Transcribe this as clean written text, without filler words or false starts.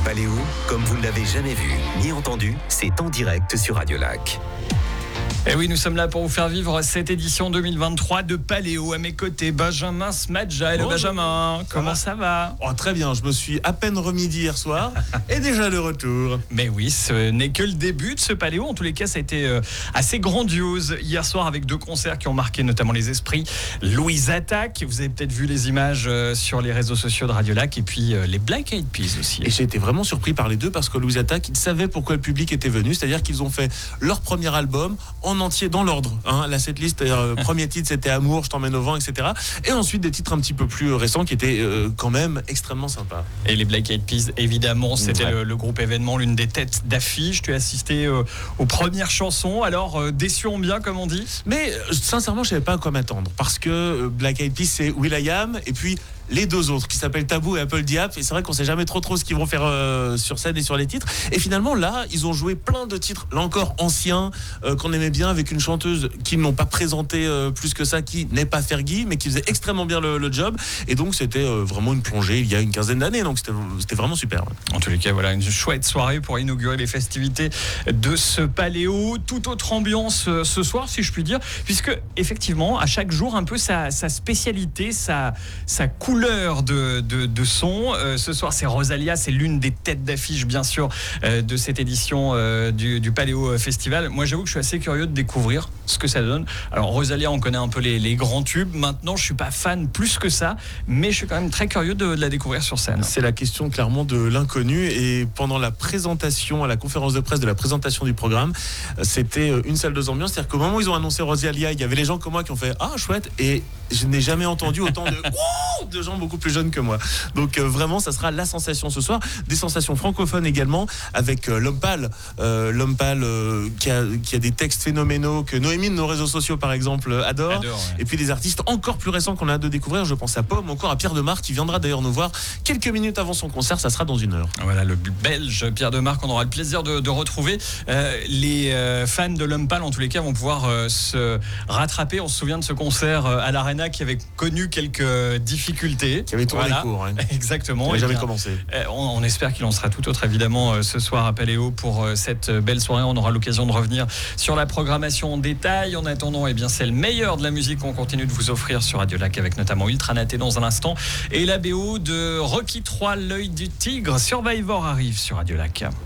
Paléo, comme vous ne l'avez jamais vu ni entendu, c'est en direct sur Radio Lac. Et oui, nous sommes là pour vous faire vivre cette édition 2023 de Paléo. À mes côtés, Benjamin Smadja. Hello Benjamin, comment ça va? Très bien, je me suis à peine remis d'hier soir et déjà de retour. Mais oui, ce n'est que le début de ce Paléo. En tous les cas, ça a été assez grandiose hier soir avec 2 concerts qui ont marqué notamment les esprits. Louise Attaque, vous avez peut-être vu les images sur les réseaux sociaux de Radio Lac, et puis les Black Eyed Peas aussi. Et j'ai été vraiment surpris par les deux parce que Louise Attaque, ils savaient pourquoi le public était venu, c'est-à-dire qu'ils ont fait leur premier album en entier dans l'ordre. La setlist, premier titre c'était Amour, Je t'emmène au vent, etc. Et ensuite des titres un petit peu plus récents qui étaient quand même extrêmement sympas. Et les Black Eyed Peas, évidemment, c'était le groupe événement, l'une des têtes d'affiche. Tu as assisté aux premières chansons, alors déçu en bien comme on dit. Mais sincèrement, je savais pas à quoi m'attendre parce que Black Eyed Peas c'est will.i.am et puis les 2 autres qui s'appellent Tabou et Apple Diap, et c'est vrai qu'on sait jamais trop ce qu'ils vont faire sur scène et sur les titres. Et finalement là, ils ont joué plein de titres, là encore anciens, qu'on aimait bien, avec une chanteuse qu'ils n'ont pas présentée plus que ça, qui n'est pas Fergie, mais qui faisait extrêmement bien le job. Et donc c'était vraiment une plongée il y a une quinzaine d'années, donc c'était vraiment super. En tous les cas, voilà une chouette soirée pour inaugurer les festivités de ce Paléo. Toute autre ambiance ce soir, si je puis dire, puisque effectivement à chaque jour un peu sa spécialité, sa couleur de son. Ce soir, c'est Rosalia, c'est l'une des têtes d'affiche, bien sûr, de cette édition du Paléo Festival. Moi, j'avoue que je suis assez curieux de découvrir ce que ça donne. Alors, Rosalia, on connaît un peu les grands tubes. Maintenant, je suis pas fan plus que ça, mais je suis quand même très curieux de la découvrir sur scène. C'est la question clairement de l'inconnu. Et pendant la présentation, à la conférence de presse de la présentation du programme, c'était une salle de ambiance. C'est-à-dire qu'au moment où ils ont annoncé Rosalia, il y avait les gens comme moi qui ont fait « Ah, chouette !» Et je n'ai jamais entendu autant de gens beaucoup plus jeunes que moi. Donc vraiment, ça sera la sensation ce soir. Des sensations francophones également, avec L'Homme Pâle. L'Homme Pâle qui a des textes phénoménaux que Noémie de nos réseaux sociaux, par exemple, adore. Ouais. Et puis des artistes encore plus récents qu'on a hâte de découvrir. Je pense à Pomme, encore à Pierre Demar, qui viendra d'ailleurs nous voir quelques minutes avant son concert. Ça sera dans 1 heure. Voilà, le Belge Pierre Demar, qu'on aura le plaisir de retrouver. Les fans de L'Homme Pâle, en tous les cas, vont pouvoir se rattraper. On se souvient de ce concert à l'Arena qui avait connu quelques difficultés. Qui avait tourné les cours. Hein. Exactement. Qui n'avait jamais commencé. On espère qu'il en sera tout autre, évidemment, ce soir à Paléo pour cette belle soirée. On aura l'occasion de revenir sur la programmation en détail. En attendant, c'est le meilleur de la musique qu'on continue de vous offrir sur Radio Lac, avec notamment Ultra Naté dans un instant. Et la BO de Rocky 3, L'œil du tigre. Survivor arrive sur Radio Lac.